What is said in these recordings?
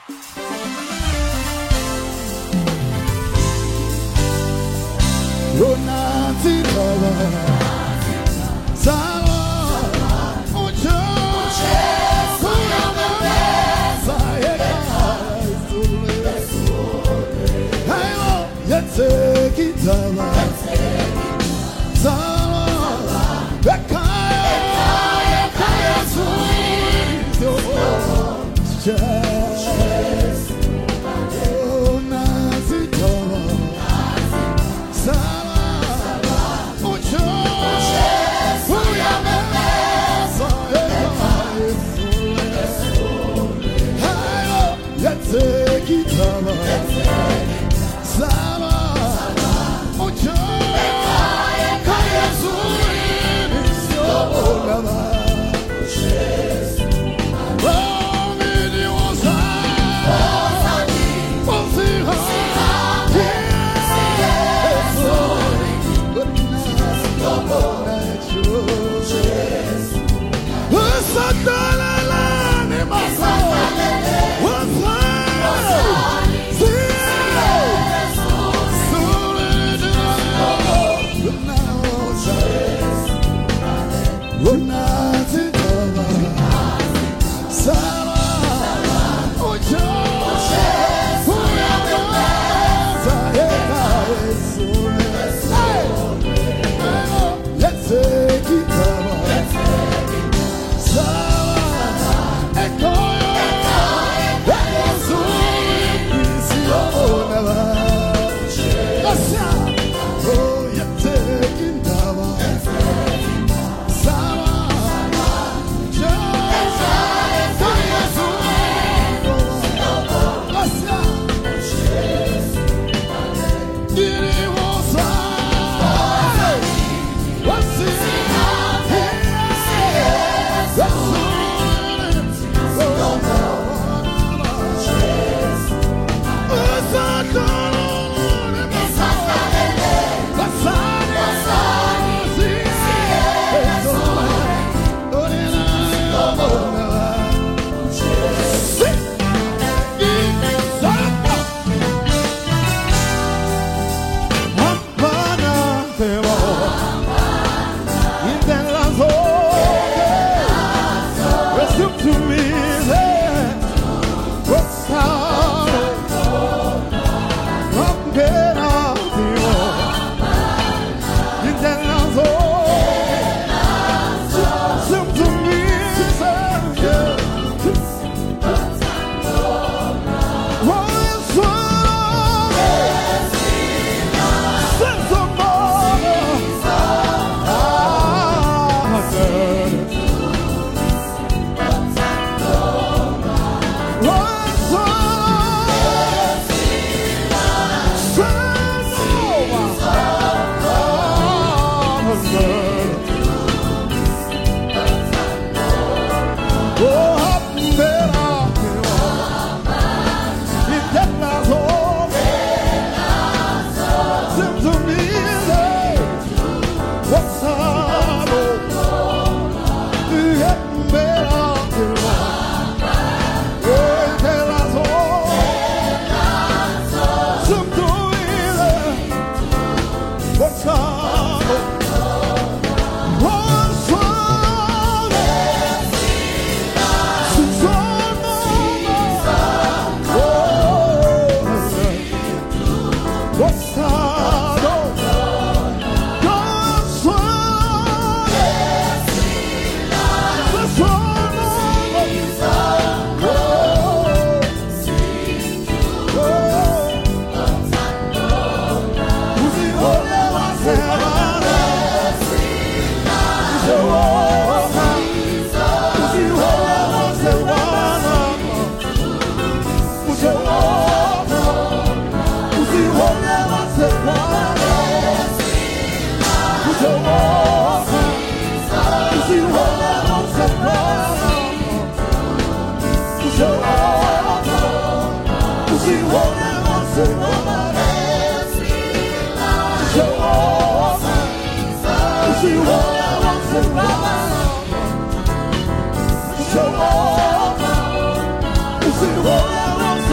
Show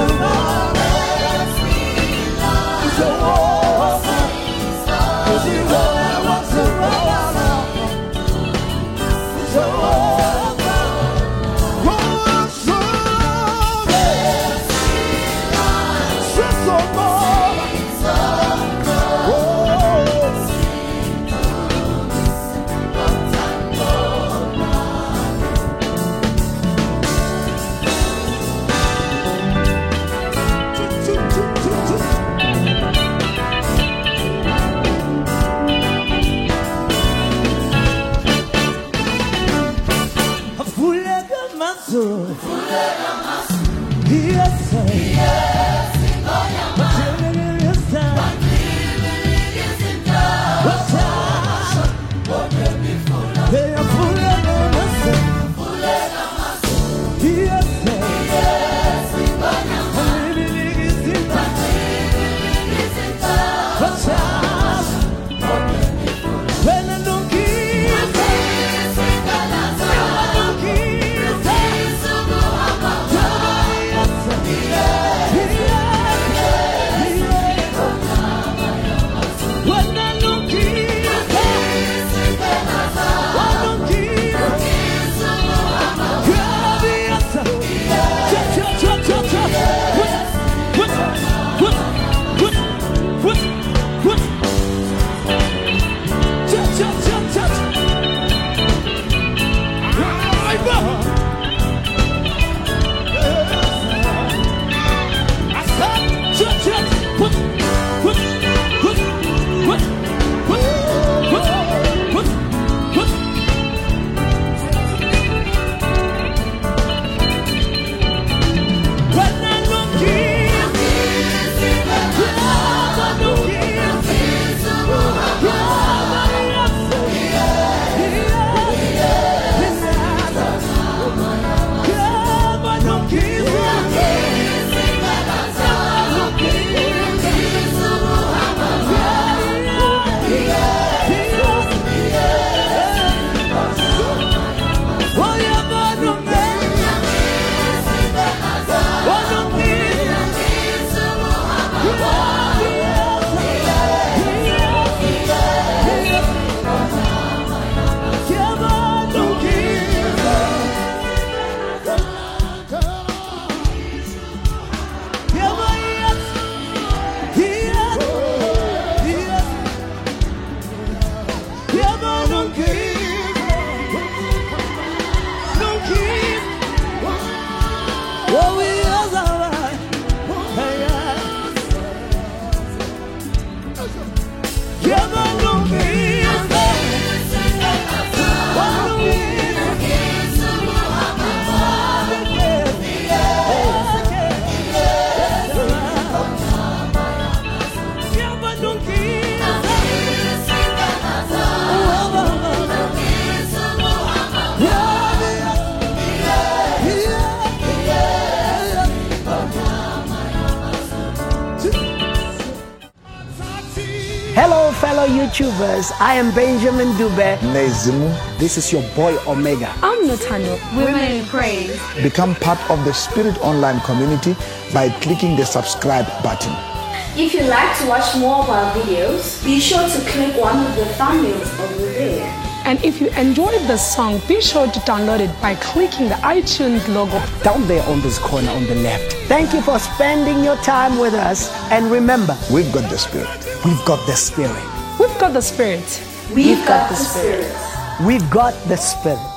Hello, fellow YouTubers. I am Benjamin Dube. Nezimu. This is your boy Omega. I'm Nathaniel. Women in Praise. Become part of the Spirit Online community by clicking the subscribe button. If you'd like to watch more of our videos, be sure to click one of the thumbnails over there. And if you enjoyed the song, be sure to download it by clicking the iTunes logo down there on this corner on the left. Thank you for spending your time with us. And remember, we've got the Spirit. We've got the Spirit. We've got the Spirit. We've got the Spirit. We've got the Spirit.